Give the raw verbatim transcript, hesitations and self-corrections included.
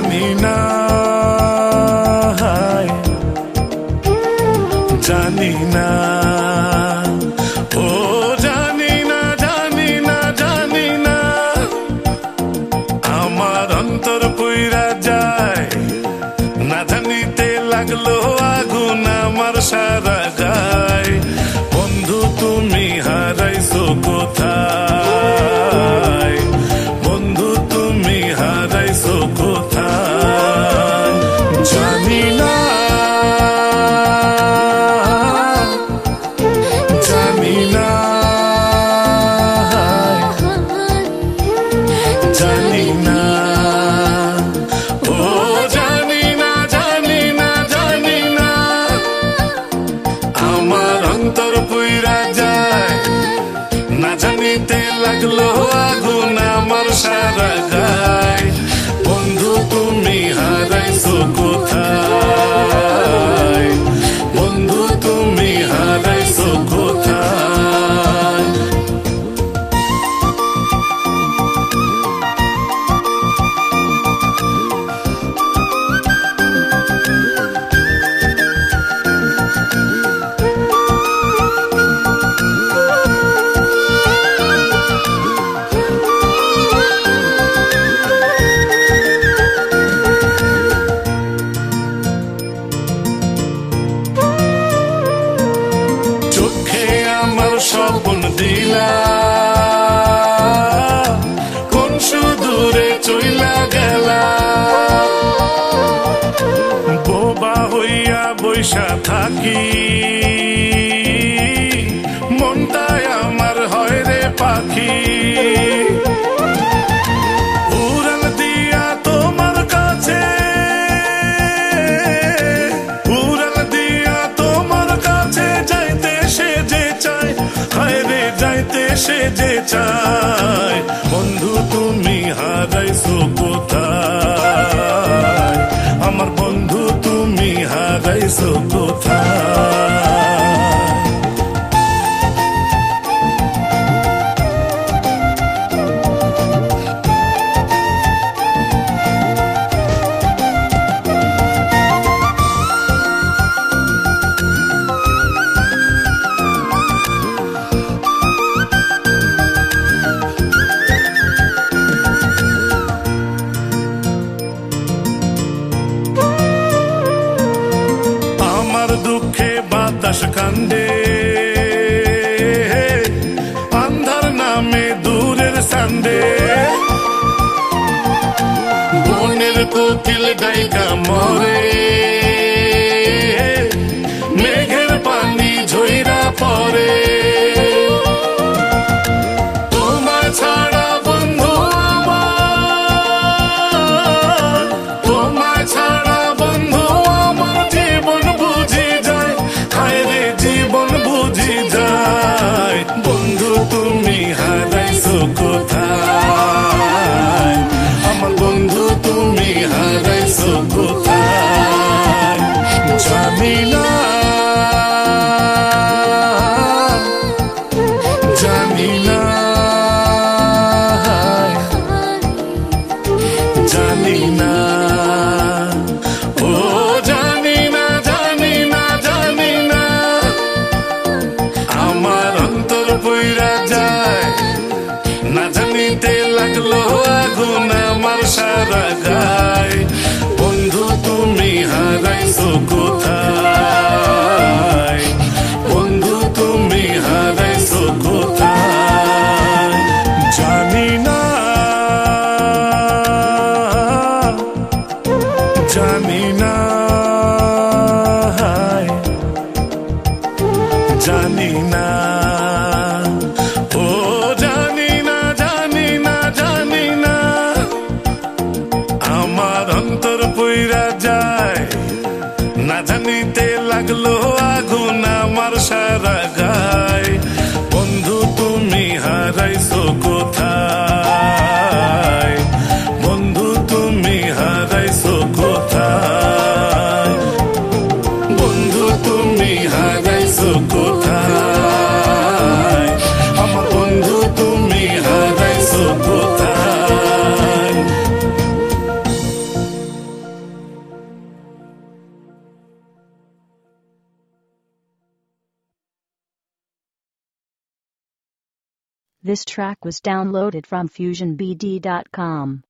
জানি না জানি না ও জানি না জানি না জানি না আমার অন্তর পুইরা যায় না জানিতে লাগলো আগুন আমার সারা গায় বন্ধু তুমি হারাইছো কোথায় বন্ধু তুমি হারাইছো কোথায় জানি না জানি না জানি না ও জানি না জানি না জানি না আমার অন্তর পুইরা যায় না জানিতে লাগলো আগুন আমার সারা গায় বন্ধু তুমি হারাইছো কোথায় বন্ধু তুমি হারাইছো কোথায় স্বপ্ন দিলা কোন সুদূরে চইলা গেলা বোবা হইয়া বৈশা থাকি মনটায় আমার হয় রে পাখি উড়াল দিয়া তোমার কাছে উড়াল দিয়া তোমার কাছে যাইতে সে যে চায় হায়রে যাইতে সে যে চায় বন্ধু তুমি হারাইছো কোথায় আমার বন্ধু তুমি হারাইছো কোথায় দুঃখে বাতাস কান্দে আন্ধার নামে দূরের সান্দে বনের কোকিল ডাইকা মরে মেঘের পানি ঝইরা পড়ে তোমার ছাড়া বন্ধু আমার তোমার ছাড়া বন্ধু আমার জীবন বুঝি যায় হায়রে জীবন বুঝি যায় বন্ধু তুমি হারাইছো কোথায় আমার বন্ধু তুমি হারাইছো কোথায় জানি না জানি না জানি না ও জানি না জানি না জানি না আমার অন্তর পুইরা যায় না জানিতে লাগলো আগুন আমার সারা গায় বন্ধু তুমি হারাইছো কোথায় বন্ধু তুমি হারাইছো কোথায় জানি না জানি না জানি না ও জানি না জানি না জানি না আমার অন্তর পুইরা যায় না জানিতে লাগলো আগুন আমার সারা গায় বন্ধু তুমি হারাইছো কোথায় বন্ধু তুমি হারাইছো কোথায় বন্ধু তুমি হারাইছো কোথায় আমার বন্ধু তুমি হারাইছো কোথায় This track was downloaded from fusion b d dot com.